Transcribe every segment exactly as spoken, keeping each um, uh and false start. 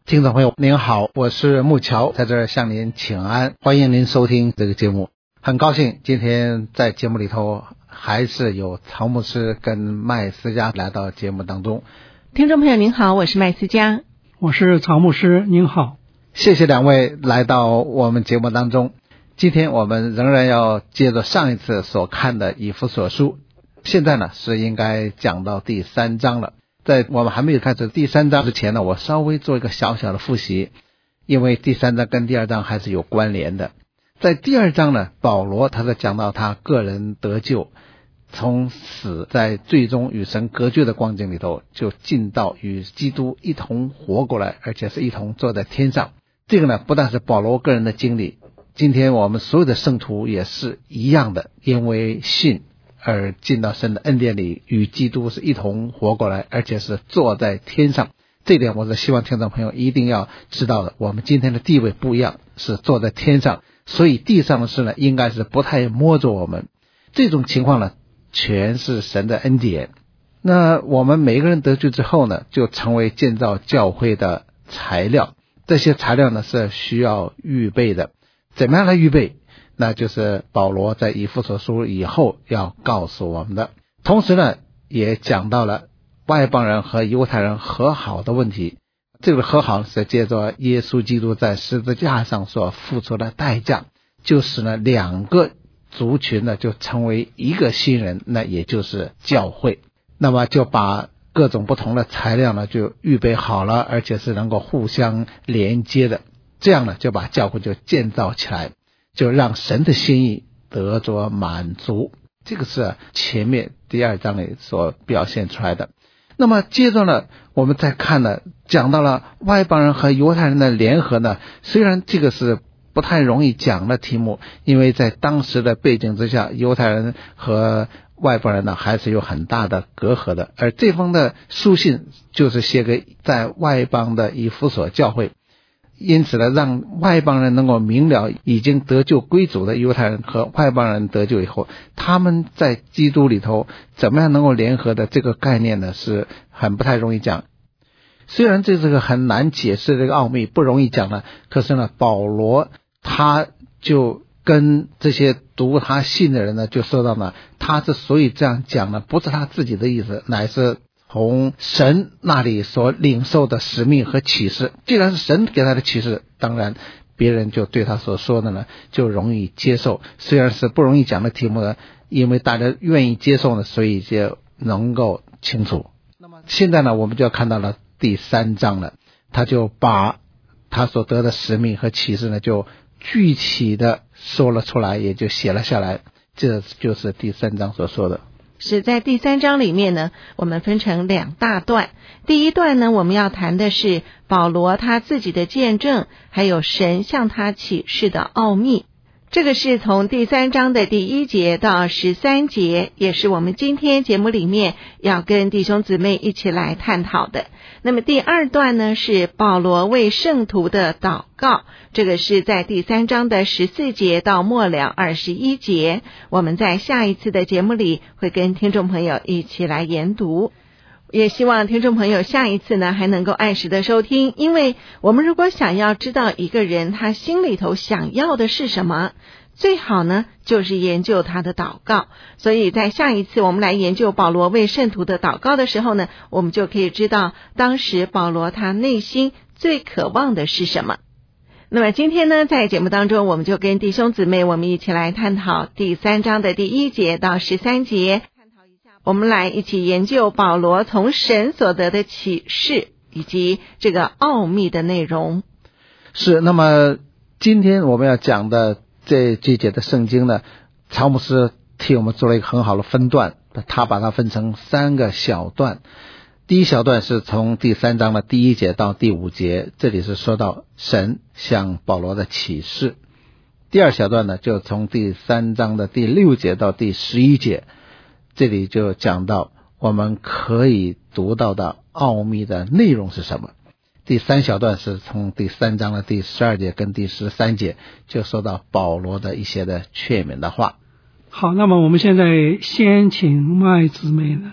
听众朋友您好，我是木桥，在这儿向您请安，欢迎您收听这个节目。很高兴今天在节目里头还是有曹牧师跟麦思佳来到节目当中。 听众朋友您好，我是麦思佳。 我是曹牧师，您好。 谢谢两位来到我们节目当中。今天我们仍然要接着上一次所看的以弗所书，现在呢是应该讲到第三章了。在我们还没有开始第三章之前呢，我稍微做一个小小的复习，因为第三章跟第二章还是有关联的。在第二章呢，保罗他在讲到他个人得救，从死在最终与神隔绝的光景里头，就进到与基督一同活过来，而且是一同坐在天上。这个呢不但是保罗个人的经历，今天我们所有的圣徒也是一样的，因为信而进到神的恩典里，与基督是一同活过来，而且是坐在天上。这点我是希望听众朋友一定要知道的，我们今天的地位不一样，是坐在天上，所以地上的事呢应该是不太摸着我们。这种情况呢全是神的恩典。那我们每个人得救之后呢，就成为建造教会的材料，这些材料呢是需要预备的。怎么样来预备？那就是保罗在以弗所书以后要告诉我们的。同时呢也讲到了外邦人和犹太人和好的问题。这个和好是借着耶稣基督在十字架上所付出的代价，就使呢两个族群呢就成为一个新人，那也就是教会。那么就把各种不同的材料呢就预备好了，而且是能够互相连接的，这样呢就把教会就建造起来，就让神的心意得着满足。这个是前面第二章里所表现出来的。那么接着呢我们再看呢，讲到了外邦人和犹太人的联合呢，虽然这个是不太容易讲的题目，因为在当时的背景之下，犹太人和外邦人呢还是有很大的隔阂的，而这封的书信就是写给在外邦的以弗所教会，因此呢让外邦人能够明了已经得救归主的犹太人和外邦人得救以后，他们在基督里头怎么样能够联合的这个概念呢是很不太容易讲。虽然这是个很难解释这个奥秘，不容易讲的，可是呢保罗他就跟这些读他信的人呢就说到呢，他之所以这样讲呢不是他自己的意思，乃是从神那里所领受的使命和启示。既然是神给他的启示，当然别人就对他所说的呢就容易接受。虽然是不容易讲的题目呢，因为大家愿意接受呢，所以就能够清楚。那么现在呢我们就要看到了第三章了，他就把他所得的使命和启示呢就具体的说了出来，也就写了下来。这就是第三章所说的。 是在第三章里面呢，我们分成两大段。第一段呢，我们要谈的是保罗他自己的见证，还有神向他启示的奥秘。这个是从第三章的第一节到十三节，也是我们今天节目里面要跟弟兄姊妹一起来探讨的。那么第二段呢，是保罗为圣徒的祷告，这个是在第三章的十四节到末了二十一节，我们在下一次的节目里会跟听众朋友一起来研读。也希望听众朋友下一次呢还能够按时的收听，因为我们如果想要知道一个人他心里头想要的是什么，最好呢就是研究他的祷告。所以在下一次我们来研究保罗为圣徒的祷告的时候呢，我们就可以知道当时保罗他内心最渴望的是什么。那么今天呢在节目当中，我们就跟弟兄姊妹我们一起来探讨第三章的第一节到十三节，我们来一起研究保罗从神所得的启示以及这个奥秘的内容。 是，那么今天我们要讲的这这节的圣经呢，曹牧师替我们做了一个很好的分段，他把它分成三个小段。第一小段是从第三章的第一节到第五节，这里是说到神向保罗的启示。第二小段呢就从第三章的第六节到第十一节，这里就讲到我们可以读到的奥秘的内容是什么。第三小段是从第三章的第十二节跟第十三节，就说到保罗的一些的劝勉的话。 好，那么我们现在先请麦姊妹呢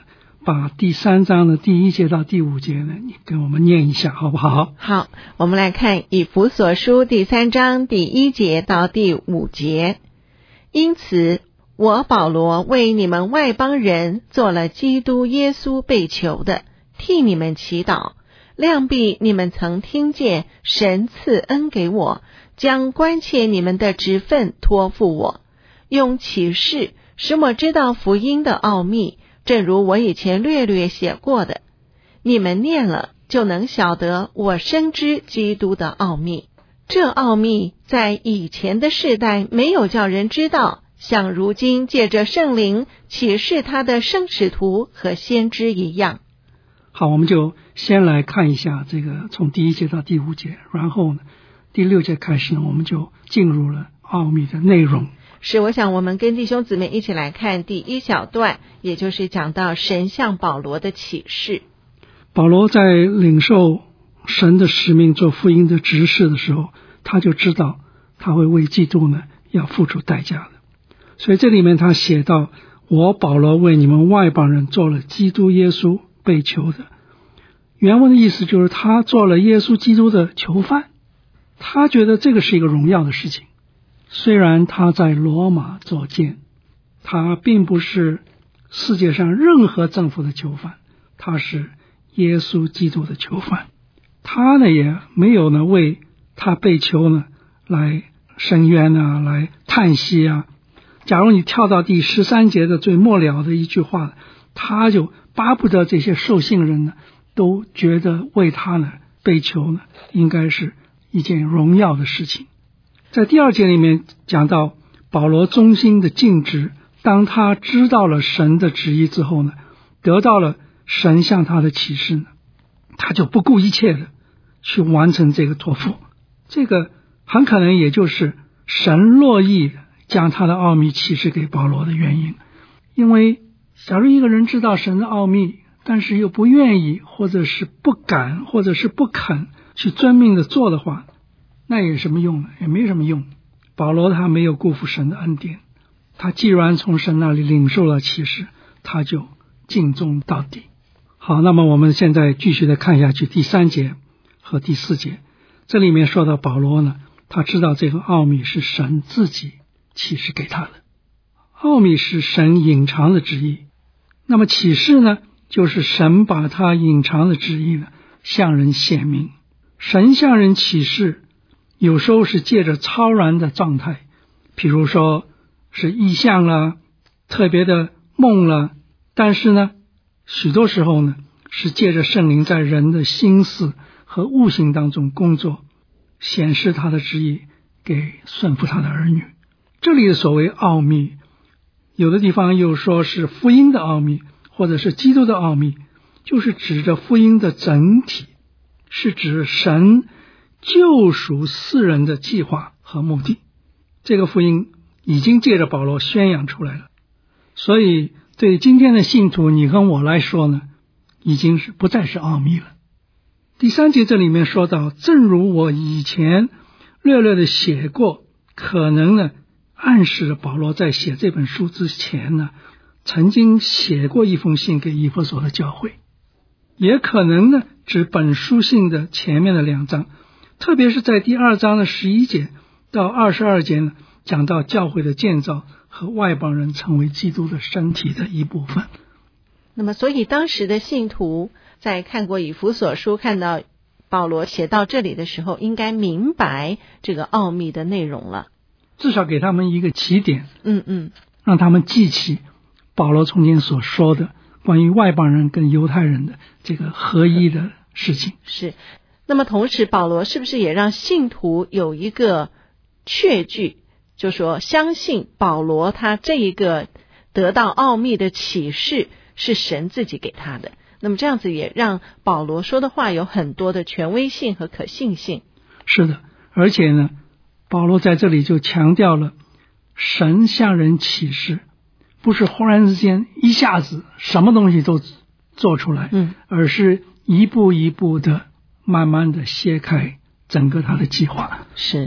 把第三章的第一节到第五节呢，你跟我们念一下好不好？ 好，我们来看以弗所书第三章第一节到第五节。因此我保罗为你们外邦人做了基督耶稣被囚的，替你们祈祷，量必你们曾听见神赐恩给我，将关切你们的职分托付我，用启示使我知道福音的奥秘，正如我以前略略写过的，你们念了就能晓得我深知基督的奥秘。这奥秘在以前的世代没有叫人知道，像如今借着圣灵启示他的圣使徒和先知一样。 好，我们就先来看一下这个从第一节到第五节，然后呢第六节开始呢，我们就进入了奥秘的内容。 是，我想我们跟弟兄姊妹一起来看第一小段，也就是讲到神向保罗的启示。 保罗在领受神的使命做福音的执事的时候，他就知道他会为基督呢要付出代价的。所以这里面他写到，我保罗为你们外邦人做了基督耶稣被囚的。原文的意思就是他做了耶稣基督的囚犯，他觉得这个是一个荣耀的事情。虽然他在罗马做监，他并不是世界上任何政府的囚犯，他是耶稣基督的囚犯。他呢也没有呢为他被囚呢来申冤啊，来叹息啊。假如你跳到第十三节的最末了的一句话，他就巴不得这些受信人呢都觉得为他呢被囚呢应该是一件荣耀的事情。在第二节里面讲到保罗忠心的尽职，当他知道了神的旨意之后呢，得到了神向他的启示呢，他就不顾一切的去完成这个托付。这个很可能也就是神乐意将他的奥秘启示给保罗的原因。因为假如一个人知道神的奥秘，但是又不愿意或者是不敢或者是不肯去遵命的做的话，那有什么用呢？也没什么用。保罗他没有辜负神的恩典，他既然从神那里领受了启示，他就尽忠到底。好，那么我们现在继续的看下去，第三节和第四节，这里面说到保罗呢，他知道这个奥秘是神自己启示给他的。奥秘是神隐藏的旨意，那么启示呢，就是神把他隐藏的旨意呢向人显明。神向人启示有时候是借着超然的状态，比如说是异象啦，特别的梦啦，但是呢许多时候呢是借着圣灵在人的心思和悟性当中工作，显示他的旨意给顺服他的儿女。这里的所谓奥秘，有的地方又说是福音的奥秘，或者是基督的奥秘，就是指着福音的整体，是指神救赎世人的计划和目的。这个福音已经借着保罗宣扬出来了，所以对今天的信徒你和我来说呢，已经是不再是奥秘了。第三节这里面说到，正如我以前略略的写过，可能呢暗示了保罗在写这本书之前呢曾经写过一封信给以弗所的教会，也可能呢指本书信的前面的两章，特别是在第二章的十一节到二十二节呢，讲到教会的建造和外邦人成为基督的身体的一部分。 那么所以当时的信徒在看过以弗所书，看到保罗写到这里的时候，应该明白这个奥秘的内容了， 至少给他们一个起点， 嗯嗯， 让他们记起保罗从前所说的关于外邦人跟犹太人的这个合一的事情。 是。那么同时保罗是不是也让信徒有一个确据，就说相信保罗他这一个得到奥秘的启示是神自己给他的，那么这样子也让保罗说的话有很多的权威性和可信性。 是的，而且呢保罗在这里就强调了神向人启示不是忽然之间一下子什么东西都做出来，嗯，而是一步一步的慢慢的揭开整个他的计划。 是，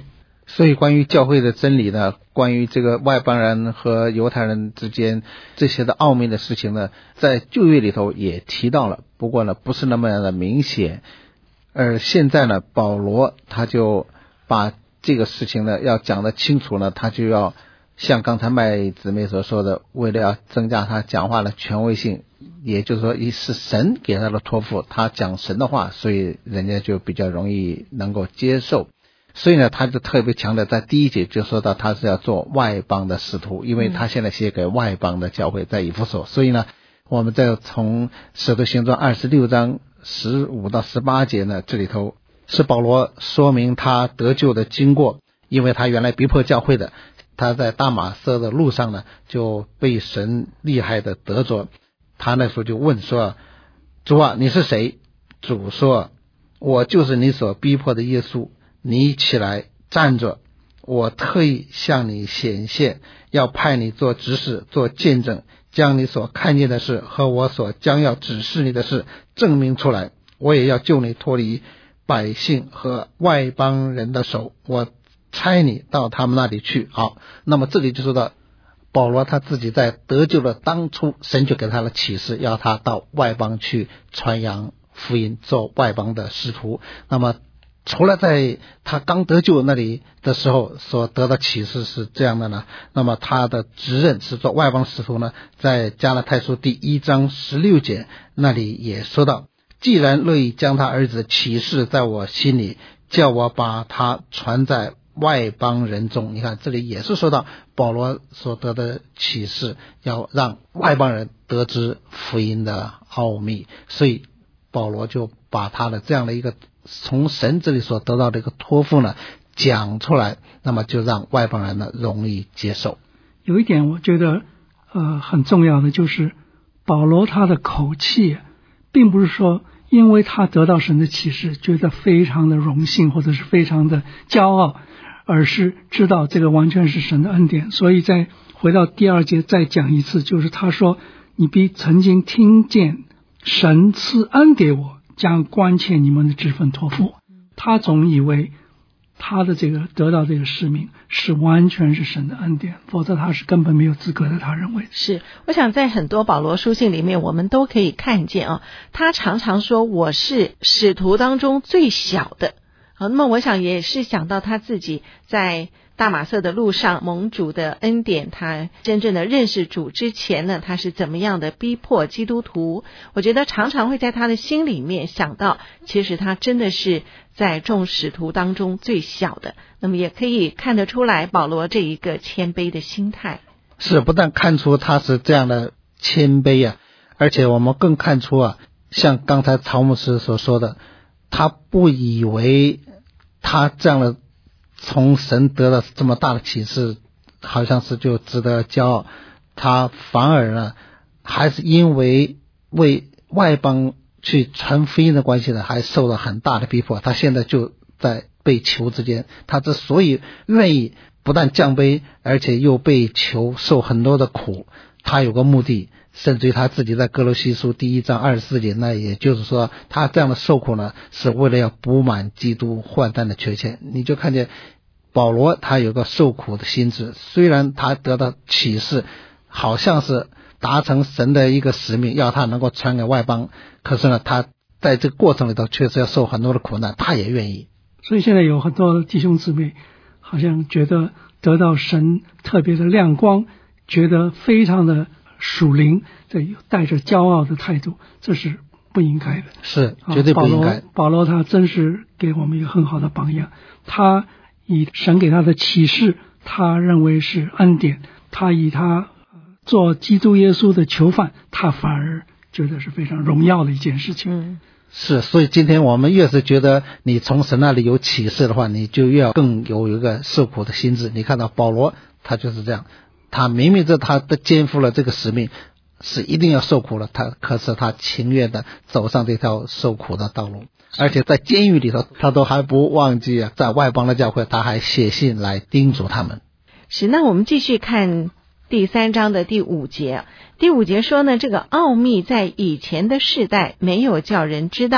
所以关于教会的真理呢，关于这个外邦人和犹太人之间这些的奥秘的事情呢，在旧约里头也提到了，不过呢不是那么样的明显。而现在呢，保罗他就把这个事情呢要讲得清楚呢，他就要像刚才麦姊妹所说的，为了要增加他讲话的权威性，也就是说是神给他的托付，他讲神的话，所以人家就比较容易能够接受。所以呢，他就特别强调，在第一节就说到他是要做外邦的使徒，因为他现在写给外邦的教会，在以弗所。所以呢，我们再从使徒行传二十六章十五到十八节呢，这里头是保罗说明他得救的经过，因为他原来逼迫教会的，他在大马色的路上呢就被神厉害的得着。他那时候就问说，主啊，你是谁？主说，我就是你所逼迫的耶稣，你起来站着，我特意向你显现，要派你做执事，做见证，将你所看见的事和我所将要指示你的事证明出来，我也要救你脱离百姓和外邦人的手，我差你到他们那里去。好，那么这里就说到保罗他自己在得救的当初，神就给他的启示，要他到外邦去传扬福音，做外邦的使徒。那么除了在他刚得救那里的时候所得的启示是这样的呢，那么他的职任是做外邦使徒呢，在加拉太书第一章十六节那里也说到，既然乐意将他儿子启示在我心里，叫我把他传在外邦人中。你看这里也是说到保罗所得的启示，要让外邦人得知福音的奥秘，所以保罗就把他的这样的一个从神这里所得到的一个托付呢讲出来，那么就让外邦人呢容易接受。 有一点我觉得呃很重要的就是保罗他的口气并不是说因为他得到神的启示觉得非常的荣幸或者是非常的骄傲，而是知道这个完全是神的恩典。所以再回到第二节再讲一次，就是他说，你必曾经听见神赐恩给我，将关切你们的职分托付。他总以为他的这个得到这个使命是完全是神的恩典，否则他是根本没有资格的，他认为是。我想在很多保罗书信里面我们都可以看见啊，他常常说我是使徒当中最小的。好，那么我想也是想到他自己在大马色的路上蒙主的恩典，他真正的认识主之前呢，他是怎么样的逼迫基督徒。我觉得常常会在他的心里面想到，其实他真的是在众使徒当中最小的。那么也可以看得出来保罗这一个谦卑的心态。 是，不但看出他是这样的谦卑啊，而且我们更看出啊，像刚才曹牧师所说的，他不以为他这样的从神得到这么大的启示好像是就值得骄傲，他反而呢还是因为为外邦去传福音的关系呢，还受到很大的逼迫。他现在就在被囚之间，他之所以愿意不但降卑，而且又被囚受很多的苦，他有个目的，甚至于他自己在哥罗西书第一章二十四节，那也就是说他这样的受苦呢，是为了要补满基督患难的缺欠。你就看见保罗他有个受苦的心智，虽然他得到启示好像是达成神的一个使命，要他能够传给外邦，可是呢他在这个过程里头确实要受很多的苦难，他也愿意。 所以现在有很多弟兄姊妹好像觉得得到神特别的亮光，觉得非常的属灵，这有带着骄傲的态度，这是不应该的， 是绝对不应该。 保罗保罗他真是给我们一个很好的榜样，他以神给他的启示他认为是恩典，他以他做基督耶稣的囚犯，他反而觉得是非常荣耀的一件事情。 嗯， 是，所以今天我们越是觉得你从神那里有启示的话，你就越要更有一个受苦的心智。你看到保罗他就是这样，他明明知道他的肩负了这个使命是一定要受苦了，他可是他情愿的走上这条受苦的道路，而且在监狱里头他都还不忘记啊，在外邦的教会他还写信来叮嘱他们。 是，那我们继续看第三章的第五节。第五节说呢，这个奥秘在以前的世代没有叫人知道，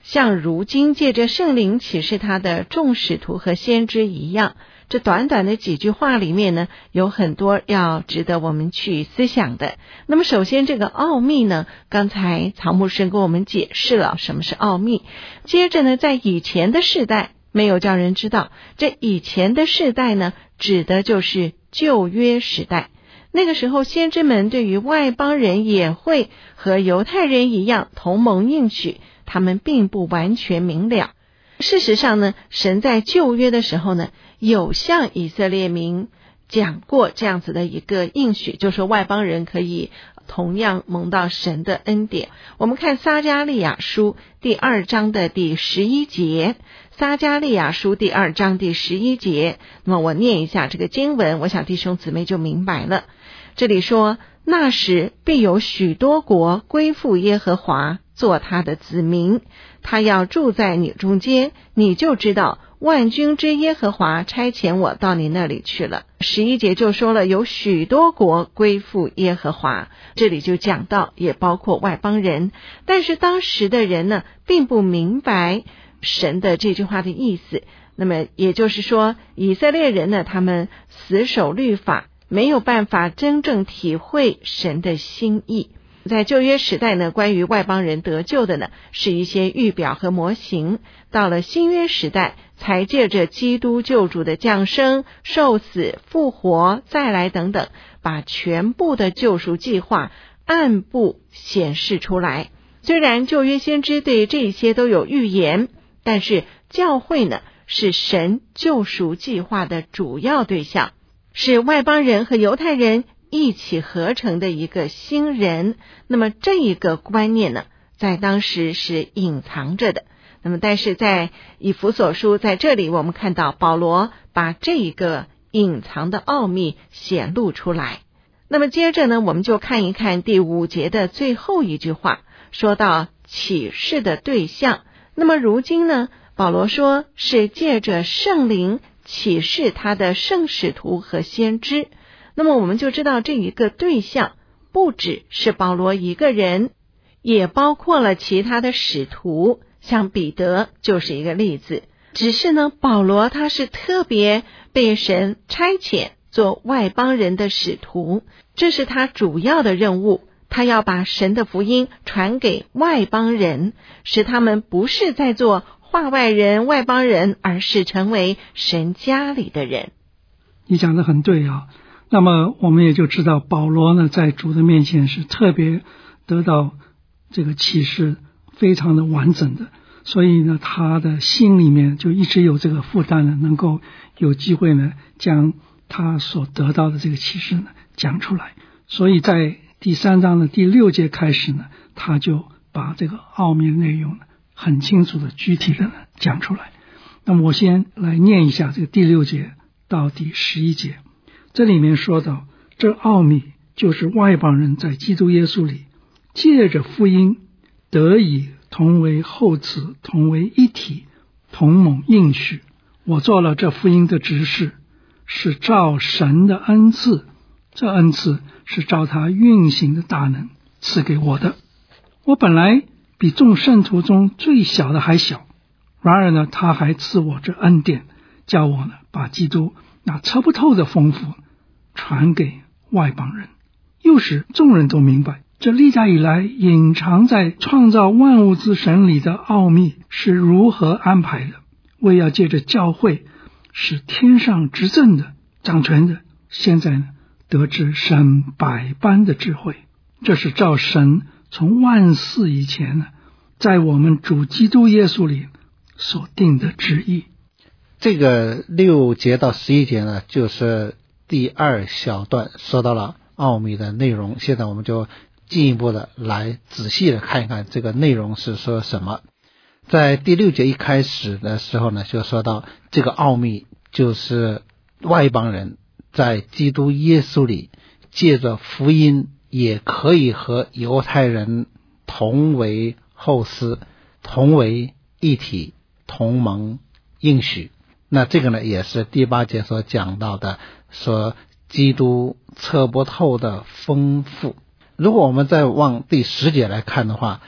像如今借着圣灵启示他的众使徒和先知一样。这短短的几句话里面呢，有很多要值得我们去思想的。那么首先这个奥秘呢，刚才曹牧师跟我们解释了什么是奥秘。接着呢，在以前的世代没有叫人知道，这以前的世代呢，指的就是旧约时代。那个时候先知们对于外邦人也会和犹太人一样同盟应许，他们并不完全明了。事实上呢，神在旧约的时候呢，有向以色列民讲过这样子的一个应许，就是说外邦人可以同样蒙到神的恩典。我们看撒迦利亚书第二章的第十一节，撒迦利亚书第二章第十一节，那么我念一下这个经文，我想弟兄姊妹就明白了。这里说，那时必有许多国归附耶和华，做他的子民，他要住在你中间，你就知道万军之耶和华差遣我到你那里去了。十一节就说了有许多国归附耶和华，这里就讲到也包括外邦人。但是当时的人呢，并不明白神的这句话的意思。那么也就是说，以色列人呢，他们死守律法，没有办法真正体会神的心意。在旧约时代呢，关于外邦人得救的呢，是一些预表和模型。到了新约时代，才借着基督救主的降生、受死、复活、再来等等，把全部的救赎计划按部显示出来。虽然旧约先知对这些都有预言，但是教会呢，是神救赎计划的主要对象，是外邦人和犹太人一起合成的一个新人。那么这一个观念呢，在当时是隐藏着的。那么但是在以弗所书，在这里我们看到保罗把这一个隐藏的奥秘显露出来。那么接着呢，我们就看一看第五节的最后一句话，说到启示的对象。那么如今呢，保罗说是借着圣灵启示他的圣使徒和先知。那么我们就知道这一个对象不只是保罗一个人，也包括了其他的使徒，像彼得就是一个例子。只是呢，保罗他是特别被神差遣做外邦人的使徒，这是他主要的任务。他要把神的福音传给外邦人，使他们不是在做化外人、外邦人，而是成为神家里的人。 你讲得很对啊。那么我们也就知道，保罗呢，在主的面前是特别得到这个启示非常的完整的，所以呢，他的心里面就一直有这个负担呢，能够有机会呢，将他所得到的这个启示呢讲出来。所以在第三章的第六节开始呢，他就把这个奥秘的内容呢很清楚的具体的讲出来。那么我先来念一下这个第六节到第十一节。这里面说到，这奥秘就是外邦人在基督耶稣里借着福音得以同为后嗣，同为一体，同盟应许。我做了这福音的执事，是照神的恩赐，这恩赐是照他运行的大能赐给我的。我本来比众圣徒中最小的还小，然而呢，他还赐我这恩典，叫我呢把基督那测不透的丰富传给外邦人，又使众人都明白这历代以来隐藏在创造万物之神里的奥秘是如何安排的，为要借着教会使天上执政的掌权的现在呢得知神百般的智慧。这是照神从万世以前呢在我们主基督耶稣里所定的旨意。 这个六节到十一节呢，就是第二小段说到了奥秘的内容。现在我们就进一步的来仔细的看一看这个内容是说什么。在第六节一开始的时候呢，就说到这个奥秘就是外邦人在基督耶稣里借着福音也可以和犹太人同为后嗣，同为一体，同盟应许。那这个呢，也是第八节所讲到的，说基督测不透的丰富。如果我们再往第十节来看的话，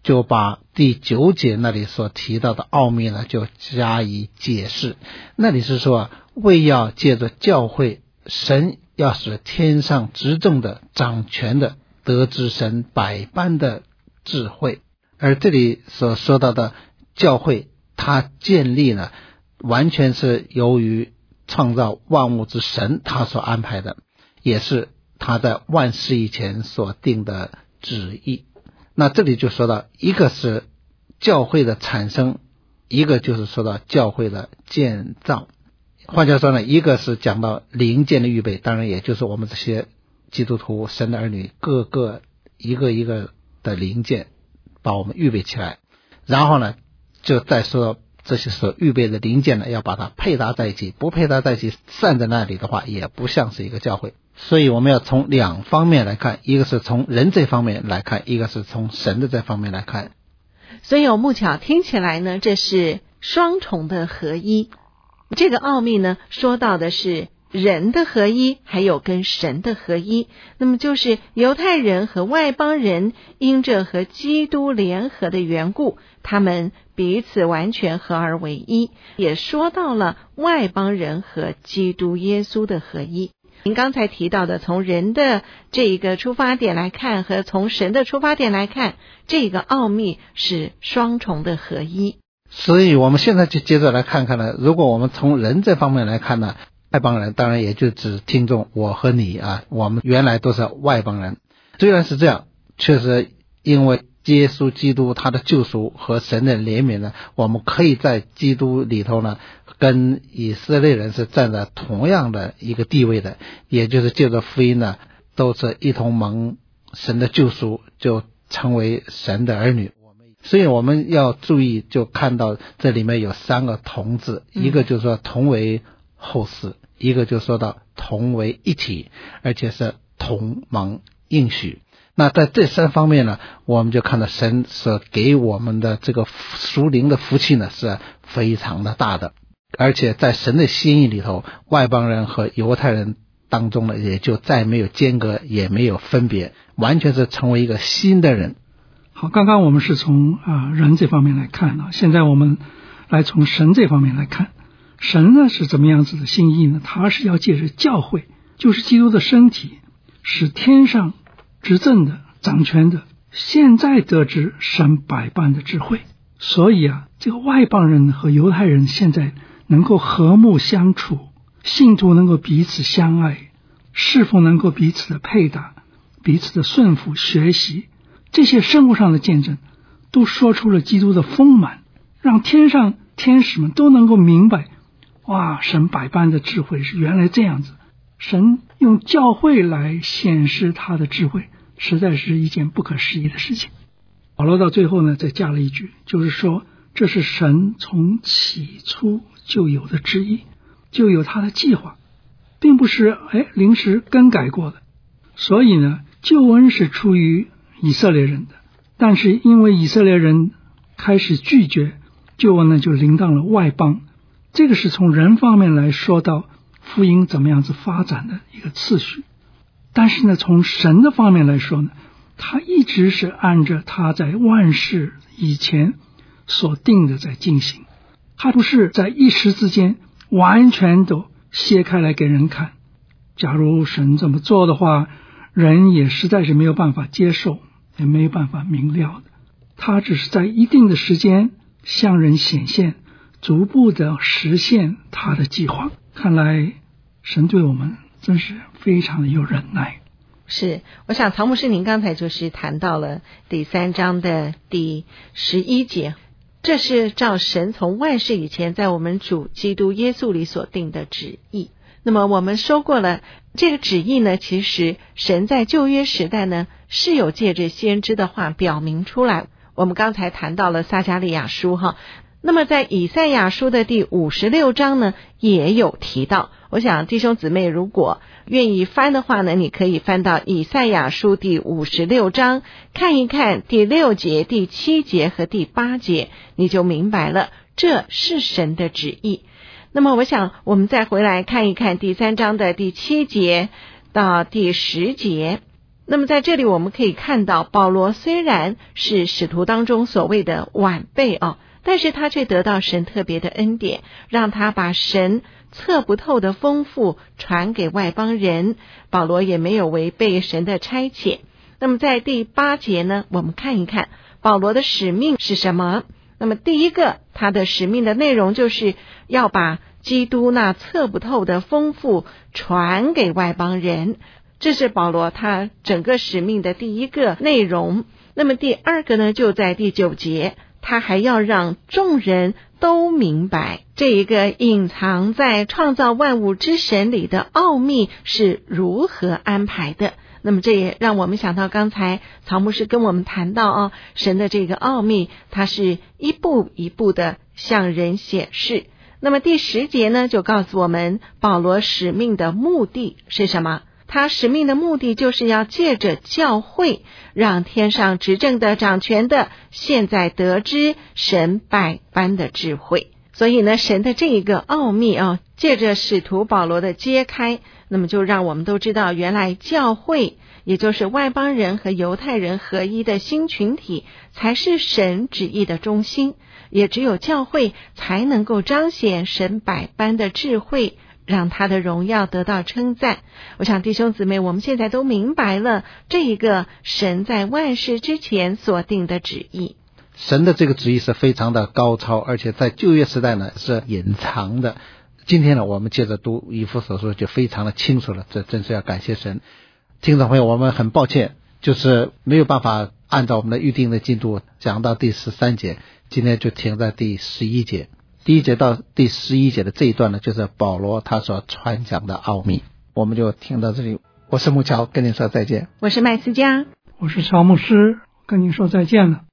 就把第九节那里所提到的奥秘呢就加以解释。那里是说，为要借着教会，神要使天上执政的掌权的得知神百般的智慧。而这里所说到的教会，它建立呢完全是由于创造万物之神他所安排的，也是他在万事以前所定的旨意。那这里就说到，一个是教会的产生，一个就是说到教会的建造。换句话说呢，一个是讲到灵建的预备，当然也就是我们这些基督徒神的儿女各个一个一个的灵建把我们预备起来，然后呢就再说到这些所预备的灵建呢要把它配搭在一起，不配搭在一起散在那里的话也不像是一个教会。所以我们要从两方面来看，一个是从人这方面来看，一个是从神的这方面来看。 所以有木巧听起来呢，这是双重的合一。这个奥秘呢说到的是人的合一，还有跟神的合一。那么就是犹太人和外邦人因着和基督联合的缘故，他们彼此完全合而为一，也说到了外邦人和基督耶稣的合一。您刚才提到的，从人的这一个出发点来看和从神的出发点来看，这个奥秘是双重的合一。 所以我们现在就接着来看看呢，如果我们从人这方面来看呢，外邦人当然也就指听众我和你啊，我们原来都是外邦人。虽然是这样，确实因为耶稣基督他的救赎和神的怜悯呢，我们可以在基督里头呢跟以色列人是站在同样的一个地位的，也就是借着福音呢都是一同蒙神的救赎，就成为神的儿女。所以我们要注意，就看到这里面有三个同字，一个就是说同为后嗣，一个就说到同为一体，而且是同蒙应许。那在这三方面呢，我们就看到神所给我们的这个属灵的福气呢是非常的大的，而且在神的心意里头，外邦人和犹太人当中呢也就再没有间隔，也没有分别，完全是成为一个新的人。 好，刚刚我们是从啊、呃、人这方面来看啊，现在我们来从神这方面来看。神呢是怎么样子的心意呢？他是要借着教会，就是基督的身体，使天上执政的掌权的现在得知神百般的智慧。所以啊，这个外邦人和犹太人现在能够和睦相处，信徒能够彼此相爱，侍奉能够彼此的配搭，彼此的顺服学习，这些生活上的见证都说出了基督的丰满，让天上天使们都能够明白，哇，神百般的智慧是原来这样子。神用教会来显示他的智慧，实在是一件不可思议的事情。保罗到最后呢再加了一句，就是说这是神从起初就有的旨意，就有他的计划，并不是哎临时更改过的。所以呢，救恩是出于以色列人的，但是因为以色列人开始拒绝，救恩呢就临到了外邦。这个是从人方面来说到福音怎么样子发展的一个次序。但是呢，从神的方面来说呢，他一直是按着他在万事以前所定的在进行，他不是在一时之间完全都揭开来给人看。假如神这么做的话，人也实在是没有办法接受，也没有办法明了的。他只是在一定的时间向人显现，逐步的实现他的计划。看来神对我们真是非常的有忍耐。 是，我想曹牧师您刚才就是谈到了第三章的第十一节，这是照神从万事以前在我们主基督耶稣里所定的旨意。那么我们说过了，这个旨意呢，其实神在旧约时代呢是有借着先知的话表明出来。我们刚才谈到了撒迦利亚书哈，那么在以赛亚书的第五十六章呢也有提到。我想弟兄姊妹如果愿意翻的话呢，你可以翻到以赛亚书第五十六章，看一看第六节、第七节和第八节，你就明白了这是神的旨意。那么我想我们再回来看一看第三章的第七节到第十节。 那么在这里我们可以看到，保罗虽然是使徒当中所谓的晚辈啊，但是他却得到神特别的恩典，让他把神测不透的丰富传给外邦人。保罗也没有违背神的差遣。那么在第八节呢，我们看一看保罗的使命是什么。那么第一个，他的使命的内容就是要把基督那测不透的丰富传给外邦人，这是保罗他整个使命的第一个内容。那么第二个呢，就在第九节，他还要让众人都明白这一个隐藏在创造万物之神里的奥秘是如何安排的。那么这也让我们想到刚才曹牧师跟我们谈到啊，神的这个奥秘，它是一步一步的向人显示。那么第十节呢，就告诉我们保罗使命的目的是什么？他使命的目的就是要借着教会，让天上执政的掌权的现在得知神百般的智慧。所以呢，神的这一个奥秘啊，借着使徒保罗的揭开，那么就让我们都知道，原来教会也就是外邦人和犹太人合一的新群体，才是神旨意的中心。也只有教会才能够彰显神百般的智慧，让他的荣耀得到称赞。我想弟兄姊妹，我们现在都明白了这一个神在万事之前所定的旨意。 神的这个旨意是非常的高超，而且在旧约时代呢是隐藏的。今天呢，我们接着读以弗所书就非常的清楚了，这真是要感谢神。听众朋友，我们很抱歉，就是没有办法按照我们的预定的进度讲到第十三节，今天就停在第十一节。第一节到第十一节的这一段呢，就是保罗他所传讲的奥秘。我们就听到这里，我是木桥，跟您说再见。 我是麦斯嘉， 我是曹牧师，跟您说再见了。